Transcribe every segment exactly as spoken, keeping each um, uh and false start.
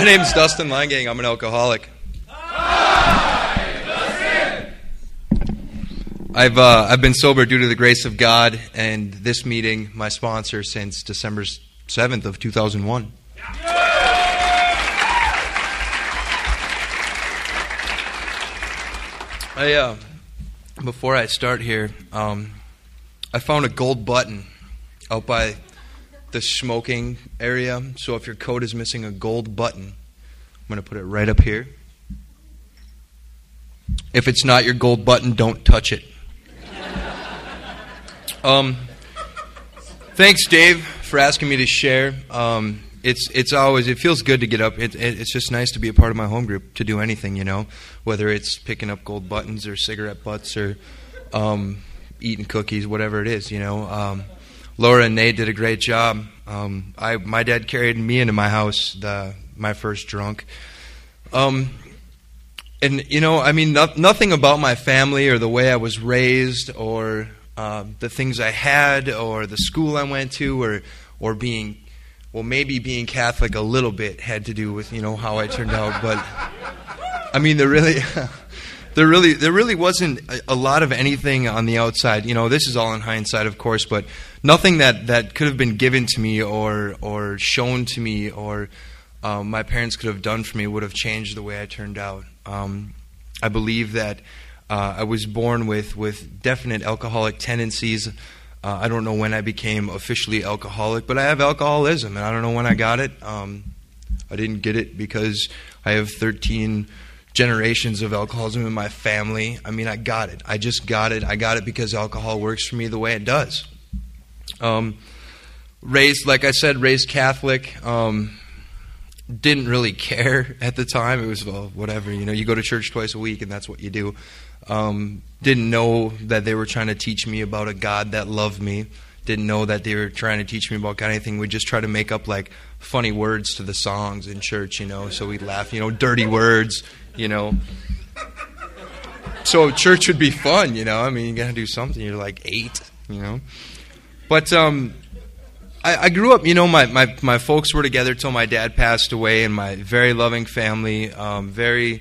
name's Dustin Langang. I'm an alcoholic. I've uh, I've been sober due to the grace of God, and this meeting, my sponsor, since December seventh of two thousand one. I uh, before I start here, um, I found a gold button out by the smoking area. So if your coat is missing a gold button, I'm going to put it right up here. If it's not your gold button, don't touch it. Um, thanks, Dave, for asking me to share. Um, it's it's always it feels good to get up. It, it, it's just nice to be a part of my home group, to do anything, you know, whether it's picking up gold buttons or cigarette butts or um, eating cookies, whatever it is, you know. Um, Laura and Nate did a great job. Um, I my dad carried me into my house, the, my first drunk. Um, and you know, I mean, no, nothing about my family or the way I was raised or Uh, the things I had, or the school I went to, or or being, well, maybe being Catholic a little bit had to do with, you know, how I turned out. But I mean, there really, there really, there really wasn't a, a lot of anything on the outside. You know, this is all in hindsight, of course, but nothing that, that could have been given to me or or shown to me or um, my parents could have done for me would have changed the way I turned out. Um, I believe that. Uh, I was born with, with definite alcoholic tendencies. Uh, I don't know when I became officially alcoholic, but I have alcoholism, and I don't know when I got it. Um, I didn't get it because I have thirteen generations of alcoholism in my family. I mean, I got it. I just got it. I got it because alcohol works for me the way it does. Um, raised, like I said, raised Catholic. Um, didn't really care at the time. It was, well, whatever. You know, you go to church twice a week, and that's what you do. Um, didn't know that they were trying to teach me about a God that loved me. Didn't know that they were trying to teach me about anything. We'd just try to make up like funny words to the songs in church, you know, so we'd laugh, you know, dirty words, you know. So church would be fun, you know. I mean, you got to do something. You're like eight, you know. But um, I, I grew up, you know, my, my, my folks were together till my dad passed away, and my very loving family, um, very...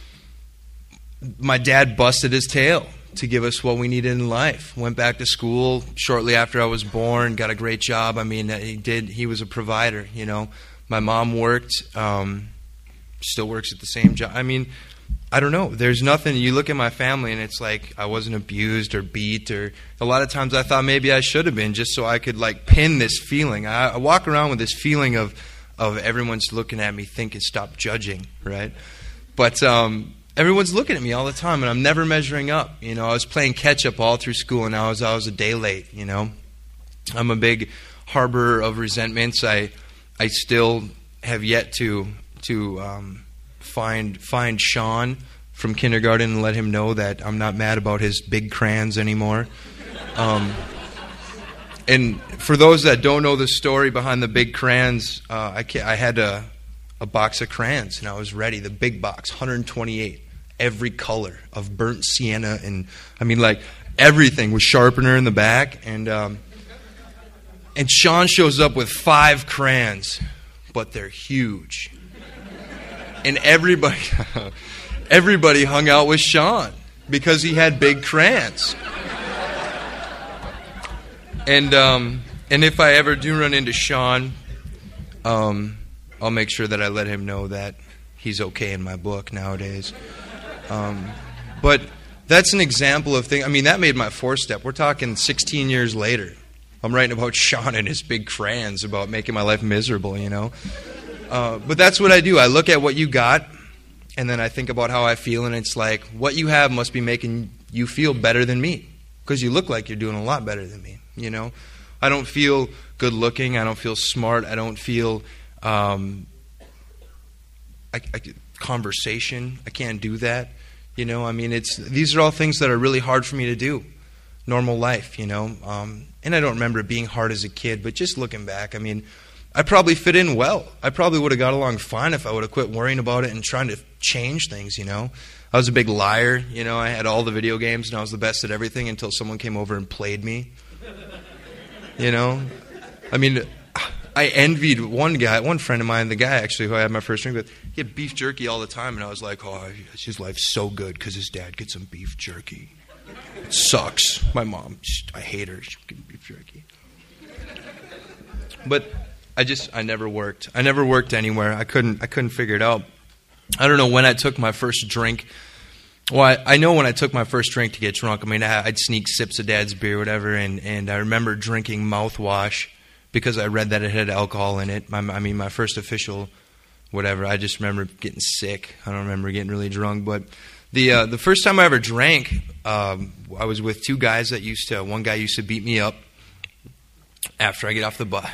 My dad busted his tail to give us what we needed in life. Went back to school shortly after I was born, got a great job. I mean, he did. He was a provider, you know. My mom worked, um, still works at the same job. I mean, I don't know. There's nothing. You look at my family, and it's like I wasn't abused or beat. Or a lot of times I thought maybe I should have been, just so I could like pin this feeling. I, I walk around with this feeling of of everyone's looking at me, thinking, stop judging, right? But um, everyone's looking at me all the time, and I'm never measuring up. You know, I was playing catch-up all through school, and I was, I was a day late, you know. I'm a big harborer of resentments. I I still have yet to to um, find find Sean from kindergarten and let him know that I'm not mad about his big crayons anymore. Um, and for those that don't know the story behind the big crayons, uh, I, I had a, a box of crayons, and I was ready, the big box, one hundred twenty-eight. Every color of burnt sienna, and I mean, like everything with sharpener in the back. And um, and Sean shows up with five crayons, but they're huge. And everybody, everybody hung out with Sean because he had big crayons. And um, and if I ever do run into Sean, um, I'll make sure that I let him know that he's okay in my book nowadays. Um, but that's an example of thing. I mean, that made my fourth step. We're talking sixteen years later. I'm writing about Sean and his big crayons about making my life miserable, you know. Uh, but that's what I do. I look at what you got, and then I think about how I feel, and it's like, what you have must be making you feel better than me, because you look like you're doing a lot better than me, you know. I don't feel good looking. I don't feel smart. I don't feel um, I, I, conversation. I can't do that. You know, I mean, it's these are all things that are really hard for me to do. Normal life, you know. Um, and I don't remember it being hard as a kid, but just looking back, I mean, I probably fit in well. I probably would have got along fine if I would have quit worrying about it and trying to change things, you know. I was a big liar, you know. I had all the video games and I was the best at everything until someone came over and played me. You know? I mean, I envied one guy, one friend of mine, the guy actually who I had my first drink with. He had beef jerky all the time, and I was like, oh, his life's so good because his dad gets some beef jerky. It sucks. My mom, I hate her. She gives beef jerky. But I just, I never worked. I never worked anywhere. I couldn't, I couldn't figure it out. I don't know when I took my first drink. Well, I, I know when I took my first drink to get drunk. I mean, I, I'd sneak sips of Dad's beer, whatever, and, and I remember drinking mouthwash because I read that it had alcohol in it. My, I mean, my first official, whatever. I just remember getting sick. I don't remember getting really drunk. But the uh, the first time I ever drank, um, I was with two guys that used to. One guy used to beat me up after I get off the bus.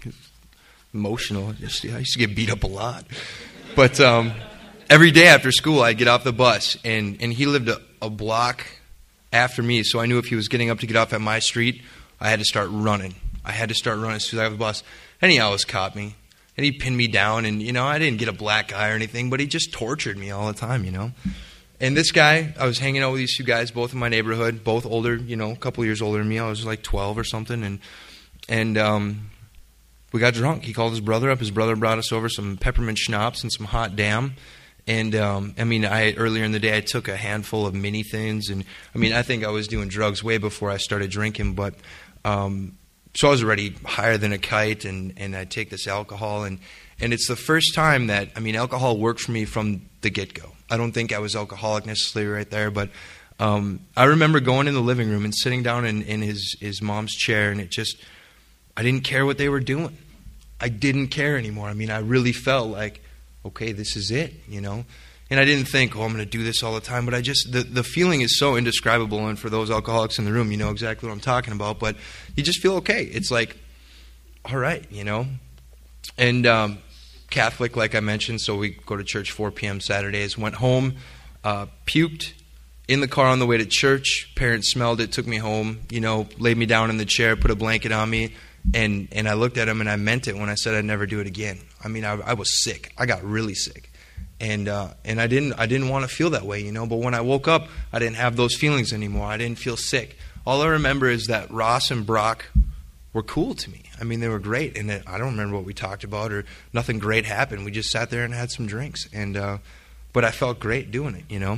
Emotional. I used to get beat up a lot, but um, every day after school, I'd get off the bus, and and he lived a, a block after me, so I knew if he was getting up to get off at my street, I had to start running. I had to start running as soon as I got off the bus. And he always caught me. And he pinned me down. And, you know, I didn't get a black eye or anything, but he just tortured me all the time, you know. And this guy, I was hanging out with these two guys, both in my neighborhood, both older, you know, a couple years older than me. I was like twelve or something. And and um, we got drunk. He called his brother up. His brother brought us over some peppermint schnapps and some hot damn. And, um, I mean, I earlier in the day, I took a handful of mini thins. And, I mean, I think I was doing drugs way before I started drinking, but... Um, So I was already higher than a kite, and, and I'd take this alcohol. And, and it's the first time that, I mean, alcohol worked for me from the get-go. I don't think I was alcoholic necessarily right there, but um, I remember going in the living room and sitting down in, in his, his mom's chair, and it just, I didn't care what they were doing. I didn't care anymore. I mean, I really felt like, okay, this is it, you know. And I didn't think, oh, I'm going to do this all the time. But I just, the, the feeling is so indescribable. And for those alcoholics in the room, you know exactly what I'm talking about. But you just feel okay. It's like, all right, you know. And um, Catholic, like I mentioned, so we go to church four p.m. Saturdays. Went home, uh, puked in the car on the way to church. Parents smelled it, took me home, you know, laid me down in the chair, put a blanket on me. And, and I looked at them and I meant it when I said I'd never do it again. I mean, I, I was sick. I got really sick. And uh, and I didn't I didn't want to feel that way, you know. But when I woke up, I didn't have those feelings anymore. I didn't feel sick. All I remember is that Ross and Brock were cool to me. I mean, they were great. And I don't remember what we talked about or nothing great happened. We just sat there and had some drinks. And uh, but I felt great doing it, you know.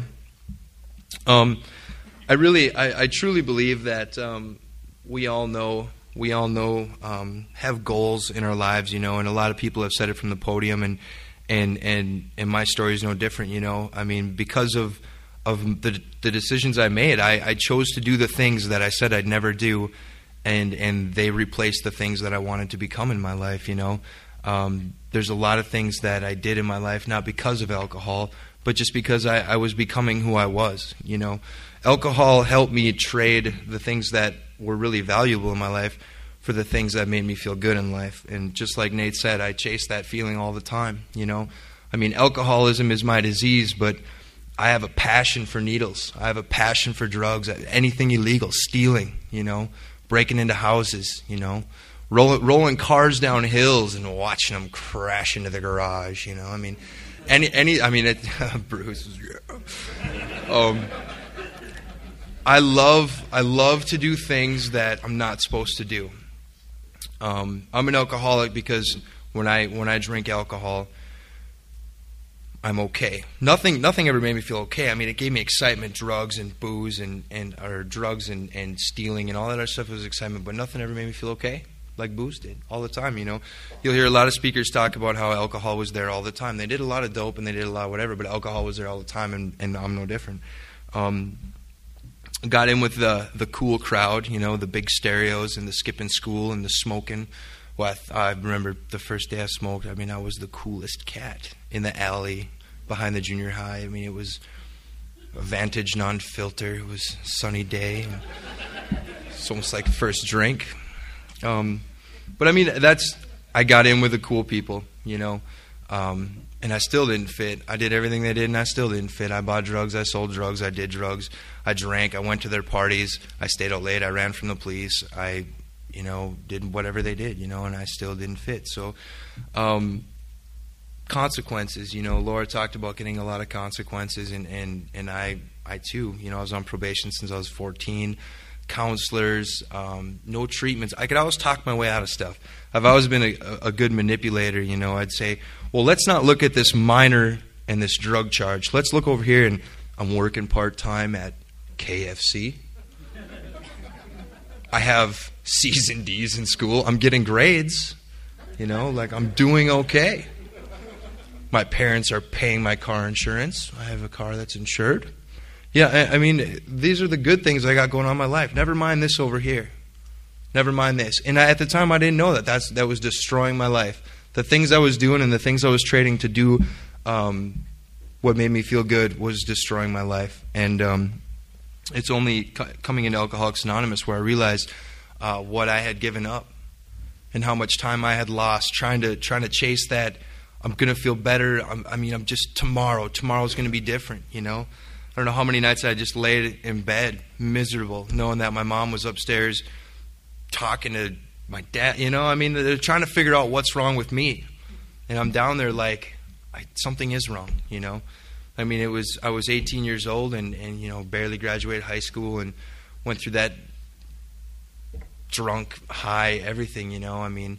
Um, I really, I, I truly believe that um, we all know, we all know, um, have goals in our lives, you know. And a lot of people have said it from the podium, and. And, and and my story is no different, you know. I mean, because of of the the decisions I made, I, I chose to do the things that I said I'd never do, and and they replaced the things that I wanted to become in my life, you know. Um, there's a lot of things that I did in my life, not because of alcohol, but just because I, I was becoming who I was, you know. Alcohol helped me trade the things that were really valuable in my life for the things that made me feel good in life. And just like Nate said, I chase that feeling all the time, you know. I mean, alcoholism is my disease, but I have a passion for needles. I have a passion for drugs, anything illegal, stealing, you know, breaking into houses, you know, roll, rolling cars down hills and watching them crash into the garage, you know. I mean, any, any I mean, it, Bruce, yeah. um, I love, I love to do things that I'm not supposed to do. Um, I'm an alcoholic because when I when I drink alcohol, I'm okay. Nothing nothing ever made me feel okay. I mean, it gave me excitement. Drugs and booze and, and or drugs and, and stealing and all that other stuff was excitement, but nothing ever made me feel okay like booze did all the time, you know. You'll hear a lot of speakers talk about how alcohol was there all the time. They did a lot of dope and they did a lot of whatever, but alcohol was there all the time, and, and I'm no different. Um, got in with the the cool crowd, you know, the big stereos and the skipping school and the smoking. Well, I, th- I remember the first day I smoked, I mean, I was the coolest cat in the alley behind the junior high. I mean, it was a Vantage non-filter. It was a sunny day. It's almost like first drink. Um, but, I mean, that's, I got in with the cool people, you know, um, and I still didn't fit. I did everything they did, and I still didn't fit. I bought drugs. I sold drugs. I did drugs. I drank. I went to their parties. I stayed out late. I ran from the police. I, you know, did whatever they did, you know, and I still didn't fit. So, um, consequences, you know, Laura talked about getting a lot of consequences, and, and, and I, I too, you know, I was on probation since I was fourteen. counselors, um, no treatments. I could always talk my way out of stuff. I've always been a, a good manipulator, you know. I'd say, well, let's not look at this minor and this drug charge. Let's look over here, and I'm working part-time at K F C. I have C's and D's in school. I'm getting grades, you know, like I'm doing okay. My parents are paying my car insurance. I have a car that's insured. Yeah, I, I mean, these are the good things I got going on in my life. Never mind this over here. Never mind this. And I, at the time, I didn't know that. That's, that was destroying my life. The things I was doing and the things I was trading to do um, what made me feel good was destroying my life. And um, it's only c- coming into Alcoholics Anonymous where I realized uh, what I had given up and how much time I had lost trying to trying to chase that. I'm going to feel better. I'm, I mean, I'm just tomorrow. Tomorrow's going to be different, you know. I don't know how many nights I just laid in bed, miserable, knowing that my mom was upstairs talking to my dad. You know, I mean, they're trying to figure out what's wrong with me. And I'm down there like, I, something is wrong, you know. I mean, it was I was eighteen years old and, and, you know, barely graduated high school and went through that drunk, high, everything, you know. I mean,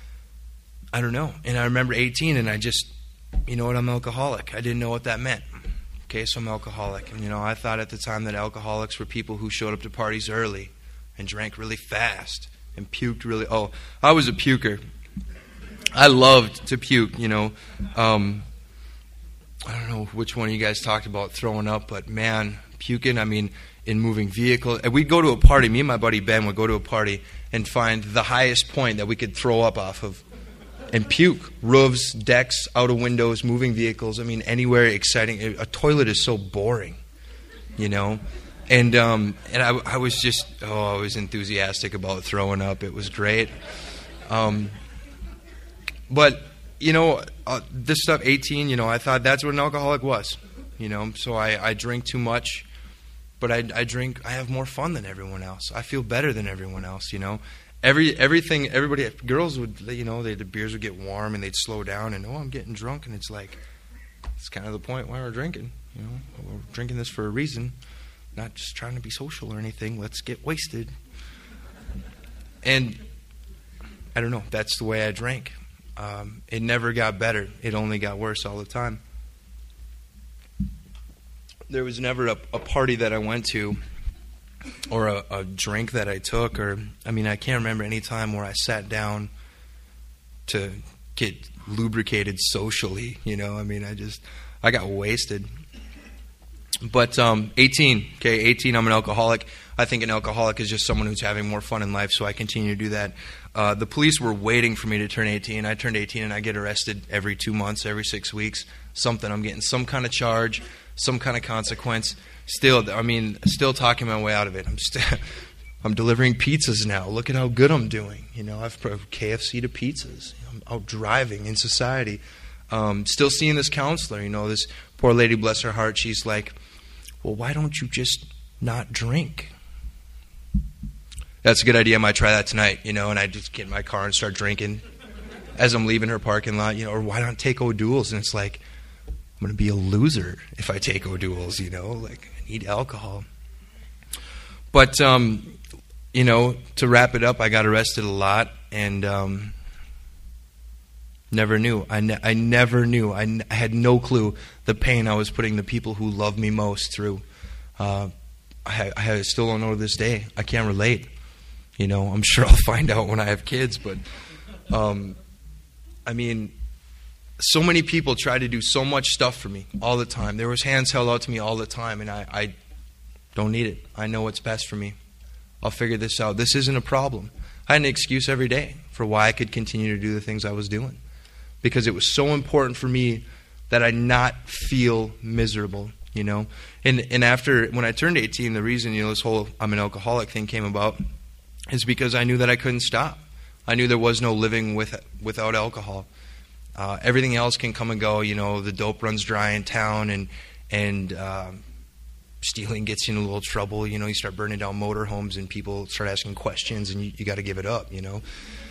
I don't know. And I remember eighteen, and I just, you know what, I'm an alcoholic. I didn't know what that meant. Okay, so I'm an alcoholic. And, you know, I thought at the time that alcoholics were people who showed up to parties early and drank really fast and puked really. Oh, I was a puker. I loved to puke, you know. Um, I don't know which one of you guys talked about throwing up, but, man, puking, I mean, in moving vehicles. And we'd go to a party. Me and my buddy Ben would go to a party and find the highest point that we could throw up off of. And puke. Roofs, decks, out of windows, moving vehicles. I mean, anywhere exciting. A toilet is so boring, you know. And um, and I, I was just, oh, I was enthusiastic about throwing up. It was great. Um, but, you know, uh, this stuff, eighteen, you know, I thought that's what an alcoholic was, you know. So I, I drink too much, but I, I drink, I have more fun than everyone else. I feel better than everyone else, you know. Every everything, everybody, girls would, you know, they, the beers would get warm and they'd slow down and, oh, I'm getting drunk. And it's like, it's kind of the point why we're drinking, you know. We're drinking this for a reason, not just trying to be social or anything. Let's get wasted. And I don't know, that's the way I drank. Um, it never got better. It only got worse all the time. There was never a, a party that I went to or a, a drink that I took, or, I mean, I can't remember any time where I sat down to get lubricated socially, you know. I mean, I just, I got wasted. But um, eighteen, okay, eighteen, I'm an alcoholic. I think an alcoholic is just someone who's having more fun in life, so I continue to do that. Uh, the police were waiting for me to turn eighteen. I turned eighteen, and I get arrested every two months, every six weeks, something. I'm getting some kind of charge, some kind of consequence. Still, I mean, still talking my way out of it. I'm still, I'm delivering pizzas now. Look at how good I'm doing. You know, I've from K F C to pizzas. I'm out driving in society. Um, still seeing this counselor. You know, this poor lady, bless her heart. She's like, well, why don't you just not drink? That's a good idea. I might try that tonight. You know, and I just get in my car and start drinking as I'm leaving her parking lot. You know, or why not take O'Doul's? And it's like, I'm going to be a loser if I take O'Doul's, you know, like I need alcohol. But, um, you know, to wrap it up, I got arrested a lot and um, never knew. I, ne- I never knew. I, n- I had no clue the pain I was putting the people who love me most through. Uh, I, ha- I still don't know to this day. I can't relate. You know, I'm sure I'll find out when I have kids, but, um, I mean, so many people try to do so much stuff for me all the time. There was hands held out to me all the time, and I, I don't need it. I know what's best for me. I'll figure this out. This isn't a problem. I had an excuse every day for why I could continue to do the things I was doing, because it was so important for me that I not feel miserable, you know. And and after, when I turned eighteen, the reason, you know, this whole I'm an alcoholic thing came about is because I knew that I couldn't stop. I knew there was no living with without alcohol. Uh, everything else can come and go. You know, the dope runs dry in town, and and uh, stealing gets you in a little trouble. You know, you start burning down motorhomes, and people start asking questions, and you, you got to give it up. You know,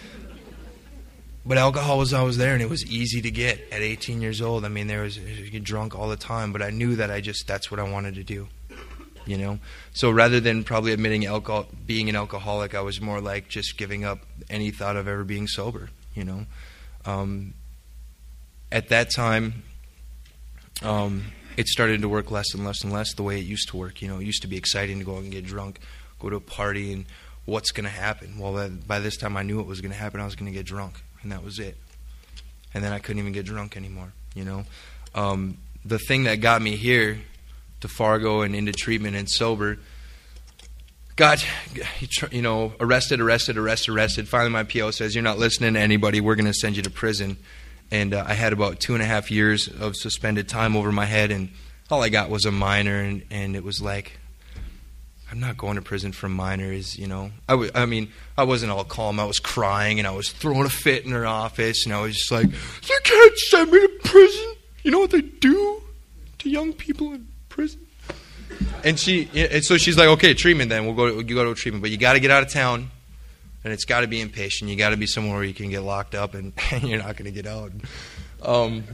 but alcohol was always there, and it was easy to get at eighteen years old. I mean, there was you get drunk all the time, but I knew that I just that's what I wanted to do. you know. So rather than probably admitting alcohol, being an alcoholic, I was more like just giving up any thought of ever being sober, you know. Um, at that time, um, it started to work less and less and less the way it used to work. You know, it used to be exciting to go out and get drunk, go to a party, and what's going to happen? Well, that, by this time I knew what was going to happen. I was going to get drunk, and that was it. And then I couldn't even get drunk anymore, you know. Um, the thing that got me here to Fargo and into treatment and sober, got, you know, arrested, arrested, arrested, arrested. Finally my P O says, you're not listening to anybody, we're going to send you to prison. And uh, I had about two and a half years of suspended time over my head, and all I got was a minor, and, and it was like, I'm not going to prison for minors, you know. I, w- I mean, I wasn't all calm. I was crying, and I was throwing a fit in her office, and I was just like, you can't send me to prison. You know what they do to young people in prison? And she, and so she's like, okay, treatment then. We'll go to, you go to a treatment, but you got to get out of town, and it's got to be inpatient. You got to be somewhere where you can get locked up, and, and you're not going to get out. Um,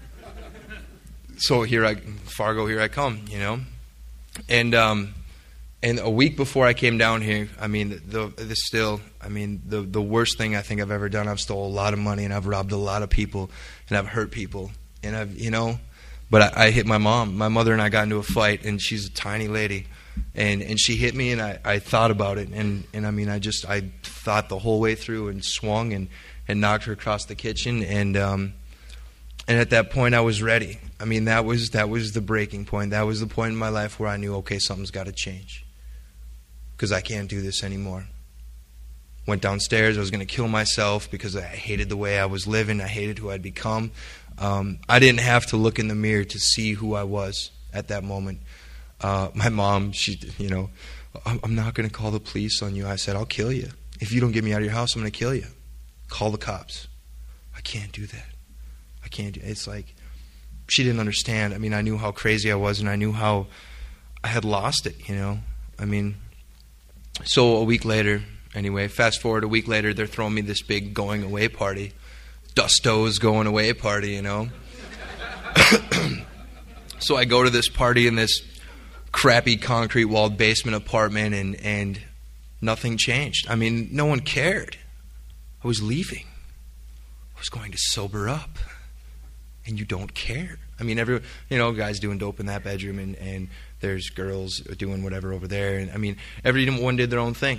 so here I, Fargo, here I come, you know, and um, and a week before I came down here, I mean, the, the still, I mean, the the worst thing I think I've ever done. I've stole a lot of money, and I've robbed a lot of people, and I've hurt people, and I've, you know. But I, I hit my mom. My mother and I got into a fight, and she's a tiny lady. And and she hit me, and I, I thought about it. And, and I mean, I just, I thought the whole way through and swung and, and knocked her across the kitchen. And um, and at that point, I was ready. I mean, that was that was the breaking point. That was the point in my life where I knew, okay, something's got to change. Because I can't do this anymore. Went downstairs. I was going to kill myself because I hated the way I was living. I hated who I'd become. Um, I didn't have to look in the mirror to see who I was at that moment. Uh, my mom, she, you know, I'm not going to call the police on you. I said, I'll kill you. If you don't get me out of your house, I'm going to kill you. Call the cops. I can't do that. I can't do it. It's like, she didn't understand. I mean, I knew how crazy I was, and I knew how I had lost it, you know. I mean, so a week later, anyway, fast forward a week later, they're throwing me this big going away party. Dusto's going away party, you know. So I go to this party in this crappy concrete walled basement apartment, and, and nothing changed. I mean, no one cared. I was leaving. I was going to sober up. And you don't care. I mean, every, you know, guys doing dope in that bedroom, and, and there's girls doing whatever over there. And I mean, everyone did their own thing.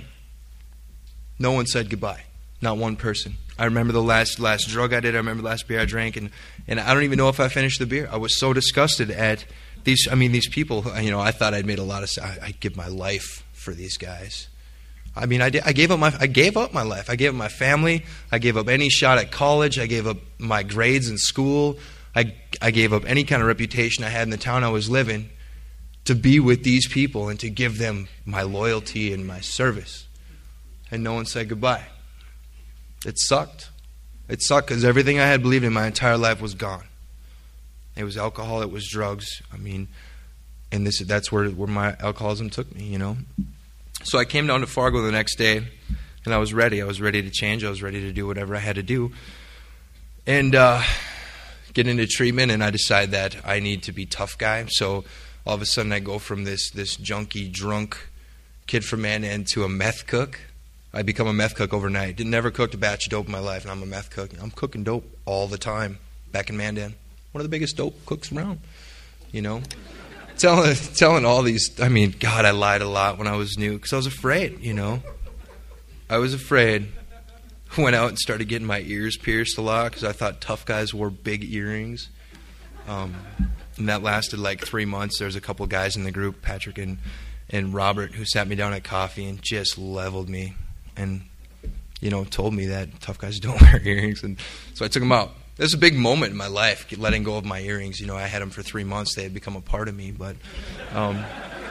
No one said goodbye. Not one person. I remember the last last drug I did. I remember the last beer I drank, and, and I don't even know if I finished the beer. I was so disgusted at these. I mean, these people. You know, I thought I'd made a lot of. I, I'd give my life for these guys. I mean, I did. I gave up my. I gave up my life. I gave up my family. I gave up any shot at college. I gave up my grades in school. I I gave up any kind of reputation I had in the town I was living to be with these people and to give them my loyalty and my service. And no one said goodbye. It sucked. It sucked because everything I had believed in my entire life was gone. It was alcohol. It was drugs. I mean, and this that's where, where my alcoholism took me, you know. So I came down to Fargo the next day, and I was ready. I was ready to change. I was ready to do whatever I had to do. And uh, get into treatment, and I decide that I need to be tough guy. So all of a sudden I go from this this junky, drunk kid from Mandan to a meth cook. I become a meth cook overnight. Didn't never cooked a batch of dope in my life, and I'm a meth cook. I'm cooking dope all the time back in Mandan. One of the biggest dope cooks around, you know. telling telling all these, I mean, God, I lied a lot when I was new because I was afraid, you know. I was afraid. Went out and started getting my ears pierced a lot because I thought tough guys wore big earrings. Um, and that lasted like three months. There was a couple guys in the group, Patrick and, and Robert, who sat me down at coffee and just leveled me. And, you know, told me that tough guys don't wear earrings. And so I took them out. It was a big moment in my life, letting go of my earrings. You know, I had them for three months. They had become a part of me. But, um,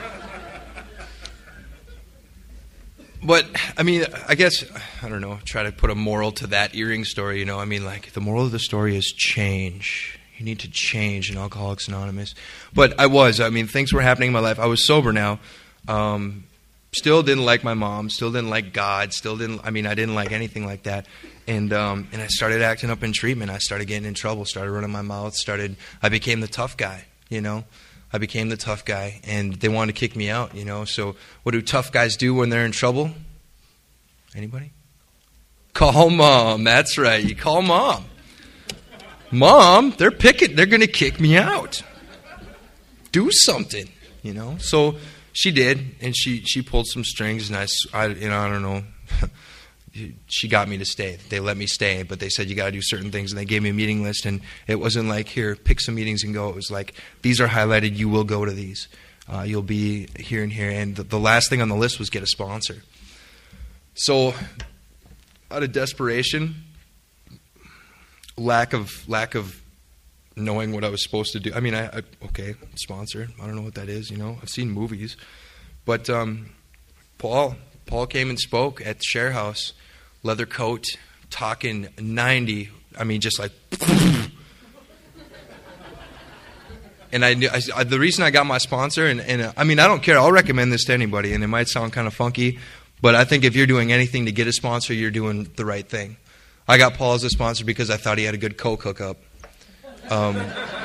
but I mean, I guess, I don't know, try to put a moral to that earring story. You know, I mean, like, the moral of the story is change. You need to change in Alcoholics Anonymous. But I was. I mean, things were happening in my life. I was sober now. Um... Still didn't like my mom. Still didn't like God. Still didn't. I mean, I didn't like anything like that. And um, and I started acting up in treatment. I started getting in trouble. Started running my mouth. Started. I became the tough guy. You know, I became the tough guy, and they wanted to kick me out, you know. So what do tough guys do when they're in trouble? Anybody? Call mom. That's right. You call mom. Mom, they're picking. They're going to kick me out. Do something, you know. So she did, and she, she pulled some strings, and I, I you know I don't know. She got me to stay. They let me stay, but they said you got to do certain things, and they gave me a meeting list, and it wasn't like, here, pick some meetings and go. It was like, these are highlighted. You will go to these. Uh, you'll be here and here. And the, the last thing on the list was get a sponsor. So out of desperation, lack of lack of knowing what I was supposed to do. I mean, I, I okay, sponsor. I don't know what that is. You know, I've seen movies, but um, Paul Paul came and spoke at the Share House, leather coat, talking ninety. I mean, just like. And I, knew, I the reason I got my sponsor, and, and uh, I mean, I don't care. I'll recommend this to anybody, and it might sound kind of funky, but I think if you're doing anything to get a sponsor, you're doing the right thing. I got Paul as a sponsor because I thought he had a good Coke hookup. Um,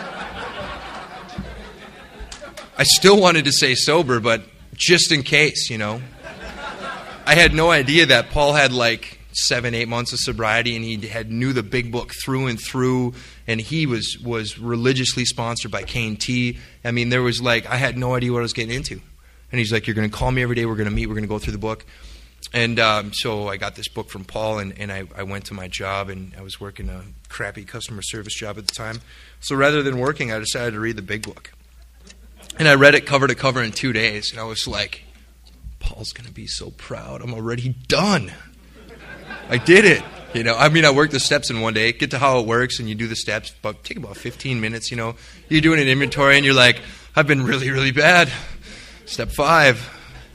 I still wanted to say sober, but just in case, you know. I had no idea that Paul had like seven, eight months of sobriety, and he had knew the big book through and through, and he was, was religiously sponsored by K and T. I mean, there was like, I had no idea what I was getting into. And he's like, you're going to call me every day, we're going to meet, we're going to go through the book. And um, so I got this book from Paul, and, and I, I went to my job, and I was working a crappy customer service job at the time. So rather than working, I decided to read the big book. And I read it cover to cover in two days, and I was like, Paul's going to be so proud. I'm already done. I did it. You know, I mean, I worked the steps in one day. Get to how it works, and you do the steps. But take about fifteen minutes, you know. You're doing an inventory, and you're like, I've been really, really bad. Step five.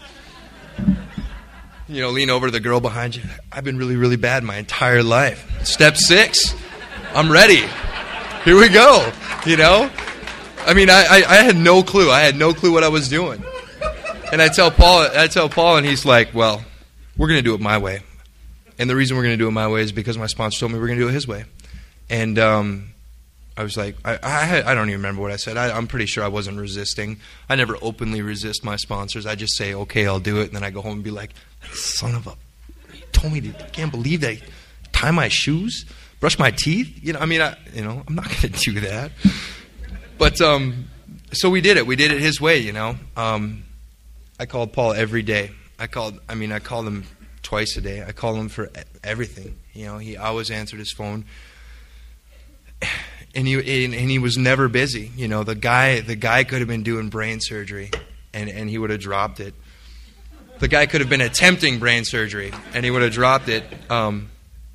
You know, lean over to the girl behind you. I've been really, really bad my entire life. Step six. I'm ready. Here we go. You know? I mean, I, I, I had no clue. I had no clue what I was doing. And I tell Paul, I tell Paul, and he's like, well, we're going to do it my way. And the reason we're going to do it my way is because my sponsor told me we're going to do it his way. And um, I was like, I, I I don't even remember what I said. I, I'm pretty sure I wasn't resisting. I never openly resist my sponsors. I just say, okay, I'll do it. And then I go home and be like, son of a, he told me to, I can't believe that. Tie my shoes, brush my teeth. You know, I mean, I, you know, I'm not going to do that. But um, so we did it. We did it his way, you know. Um, I called Paul every day. I called, I mean, I called him twice a day. I called him for everything. You know, he always answered his phone. And he and, and he was never busy. You know, the guy the guy could have been doing brain surgery, and, and he would have dropped it. The guy could have been attempting brain surgery, and he would have dropped it um,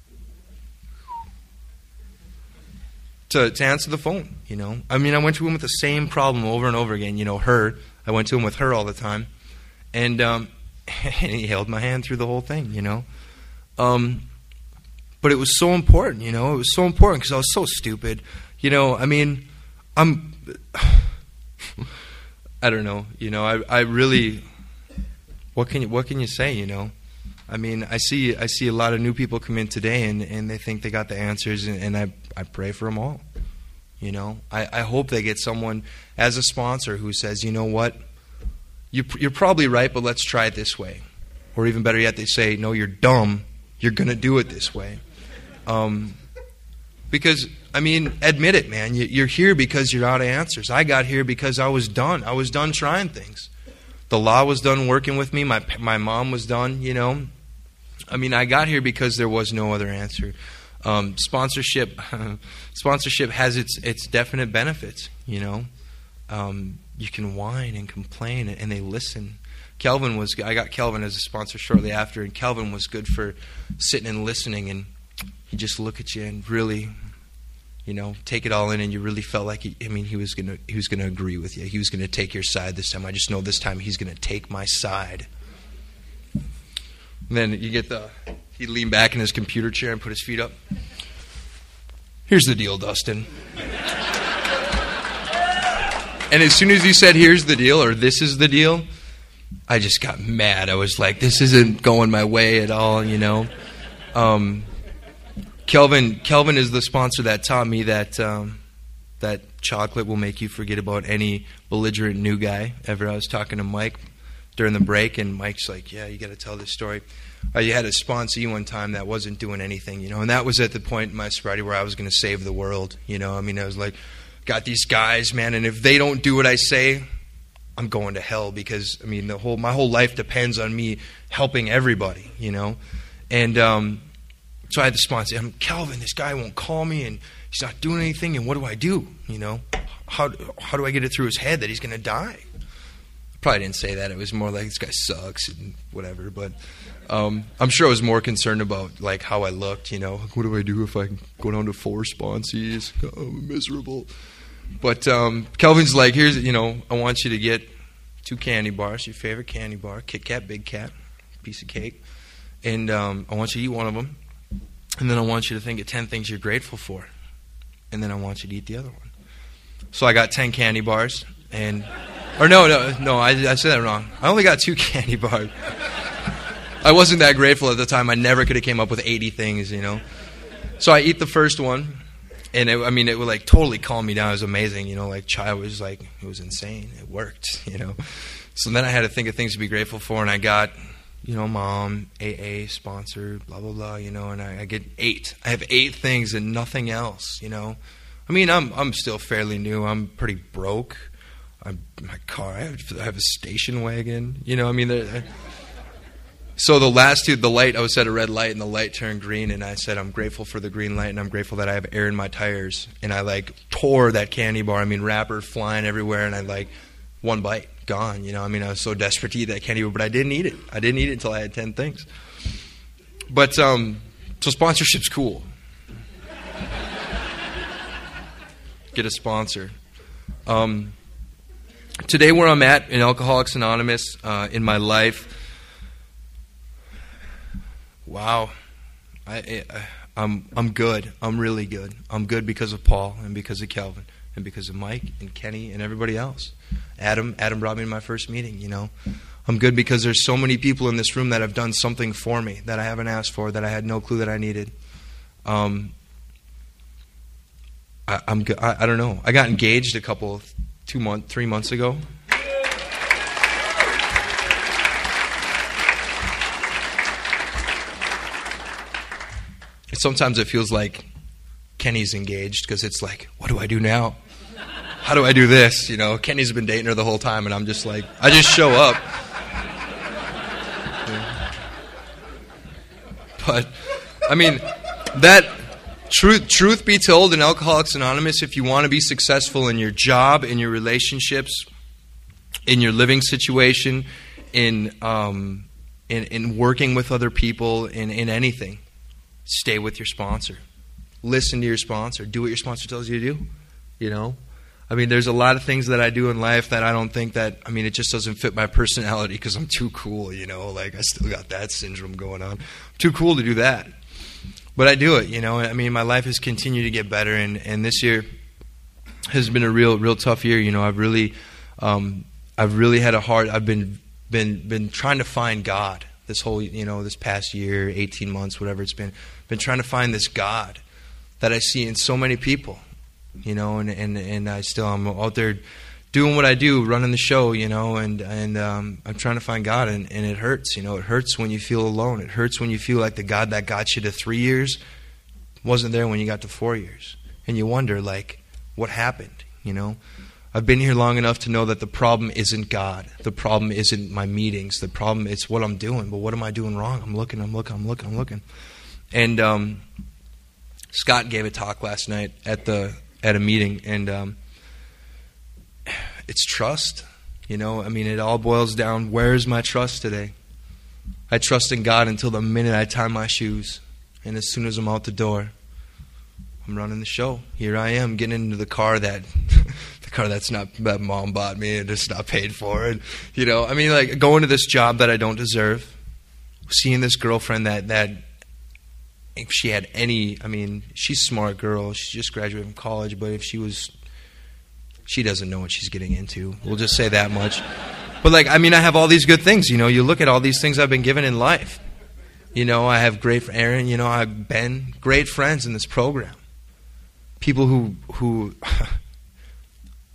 to to answer the phone. You know, I mean, I went to him with the same problem over and over again. You know, her. I went to him with her all the time, and um, and he held my hand through the whole thing. You know. Um, But it was so important, you know. It was so important because I was so stupid. You know, I mean, I'm... I don't know. You know, I I really... What can you, what can you say, you know? I mean, I see I see a lot of new people come in today, and, and they think they got the answers, and, and I, I pray for them all. You know? I, I hope they get someone as a sponsor who says, you know what? You, you're probably right, but let's try it this way. Or even better yet, they say, no, you're dumb. You're going to do it this way. Um, because, I mean, admit it, man. You're here because you're out of answers. I got here because I was done. I was done trying things. The law was done working with me. My my mom was done, you know. I mean, I got here because there was no other answer. Um, sponsorship sponsorship has its its definite benefits, you know. Um, you can whine and complain, and they listen. Kelvin was, I got Kelvin as a sponsor shortly after, and Kelvin was good for sitting and listening, and he'd just look at you and really, you know, take it all in, and you really felt like, he, I mean, he was gonna he was gonna agree with you. He was gonna take your side this time. I just know this time he's gonna take my side. And then you get the, he'd lean back in his computer chair and put his feet up. Here's the deal, Dustin. And as soon as he said, here's the deal, or this is the deal, I just got mad. I was like, this isn't going my way at all, you know. Um, Kelvin, Kelvin is the sponsor that taught me that um, That chocolate will make you forget about any belligerent new guy ever. I was talking to Mike during the break, and Mike's like, yeah, you got to tell this story. Uh, you had a sponsee one time that wasn't doing anything, you know, and that was at the point in my sobriety where I was going to save the world, you know. I mean, I was like, got these guys, man, and if they don't do what I say, I'm going to hell because, I mean, the whole my whole life depends on me helping everybody, you know. And um, so I had the sponsor. I'm Calvin, this guy won't call me, and he's not doing anything, and what do I do, you know? How how do I get it through his head that he's going to die? I probably didn't say that. It was more like, this guy sucks and whatever. But um, I'm sure I was more concerned about, like, how I looked, you know. What do I do if I go down to four sponsees? Oh, I'm miserable. But um, Calvin's like, here's, you know, I want you to get two candy bars, your favorite candy bar, Kit Kat, Big Cat, piece of cake. And um, I want you to eat one of them. And then I want you to think of ten things you're grateful for. And then I want you to eat the other one. So I got ten candy bars. and Or no, no, no, I, I said that wrong. I only got two candy bars. I wasn't that grateful at the time. I never could have came up with eighty things, you know. So I eat the first one. And it, I mean, it would like totally calm me down. It was amazing, you know. Like, child was like, it was insane. It worked, you know. So then I had to think of things to be grateful for, and I got, you know, mom, A A sponsor, blah blah blah, you know. And I, I get eight. I have eight things and nothing else, you know. I mean, I'm I'm still fairly new. I'm pretty broke. I'm my car. I have, I have a station wagon, you know. I mean, I, so the last two, the light, I was at a red light and the light turned green, and I said, I'm grateful for the green light and I'm grateful that I have air in my tires. And I like tore that candy bar. I mean, wrapper flying everywhere, and I like one bite, gone. You know, I mean, I was so desperate to eat that candy bar, but I didn't eat it. I didn't eat it until I had ten things. But um, so sponsorship's cool. Get a sponsor. Um, today, where I'm at in Alcoholics Anonymous, uh, in my life. Wow, I, I, I'm I'm good. I'm really good. I'm good because of Paul and because of Calvin and because of Mike and Kenny and everybody else. Adam Adam brought me to my first meeting, you know. I'm good because there's so many people in this room that have done something for me that I haven't asked for, that I had no clue that I needed. Um, I, I'm good. I, I don't know. I got engaged a couple, two month, three months ago. Sometimes it feels like Kenny's engaged because it's like, what do I do now? How do I do this? You know, Kenny's been dating her the whole time, and I'm just like, I just show up. Yeah. But, I mean, that, truth, truth be told, in Alcoholics Anonymous, if you want to be successful in your job, in your relationships, in your living situation, in um, in, in working with other people, in, in anything, stay with your sponsor. Listen to your sponsor. Do what your sponsor tells you to do. You know? I mean, there's a lot of things that I do in life that I don't think that, I mean, it just doesn't fit my personality because I'm too cool, you know? Like, I still got that syndrome going on. I'm too cool to do that. But I do it, you know? I mean, my life has continued to get better, and, and this year has been a real, real tough year. You know, I've really, um, I've really had a hard, I've been, been, been trying to find God this whole, you know, this past year, eighteen months, whatever it's been. Been trying to find this God that I see in so many people, you know, and, and, and I still, I'm out there doing what I do, running the show, you know, and, and um, I'm trying to find God, and, and it hurts, you know, it hurts when you feel alone. It hurts when you feel like the God that got you to three years wasn't there when you got to four years. And you wonder, like, what happened, you know? I've been here long enough to know that the problem isn't God. The problem isn't my meetings. The problem is what I'm doing. But what am I doing wrong? I'm looking, I'm looking, I'm looking, I'm looking. And um, Scott gave a talk last night at the at a meeting, and um, it's trust. You know, I mean, it all boils down, where is my trust today? I trust in God until the minute I tie my shoes. And as soon as I'm out the door, I'm running the show. Here I am, getting into the car that the car that's not that mom bought me and it's not paid for. And, you know, I mean, like, going to this job that I don't deserve, seeing this girlfriend that that if she had any, I mean, she's a smart girl. She just graduated from college, but if she was, she doesn't know what she's getting into. We'll just say that much. But, like, I mean, I have all these good things. You know, you look at all these things I've been given in life. You know, I have great, Aaron, you know, I've been great friends in this program. People who, who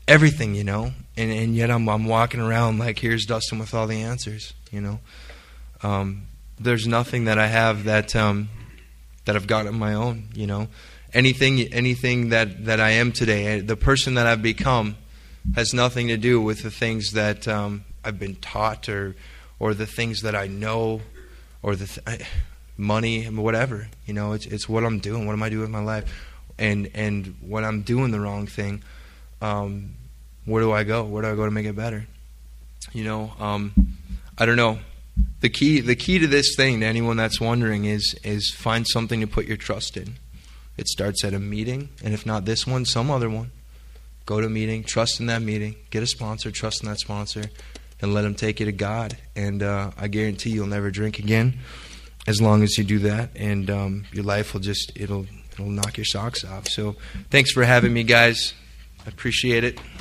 everything, you know. And and yet I'm I'm walking around like, here's Dustin with all the answers, you know. Um, there's nothing that I have that um, that I've got on my own, you know. Anything anything that, that I am today, the person that I've become, has nothing to do with the things that um, I've been taught or or the things that I know or the th- money, whatever. You know, it's it's what I'm doing. What am I doing with my life? And and when I'm doing the wrong thing, um, where do I go? Where do I go to make it better? You know, um, I don't know. The key the key to this thing, to anyone that's wondering, is is find something to put your trust in. It starts at a meeting, and if not this one, some other one. Go to a meeting, trust in that meeting, get a sponsor, trust in that sponsor, and let them take you to God. And uh, I guarantee you'll never drink again as long as you do that. And um, your life will just, it'll, it'll knock your socks off. So thanks for having me, guys. I appreciate it.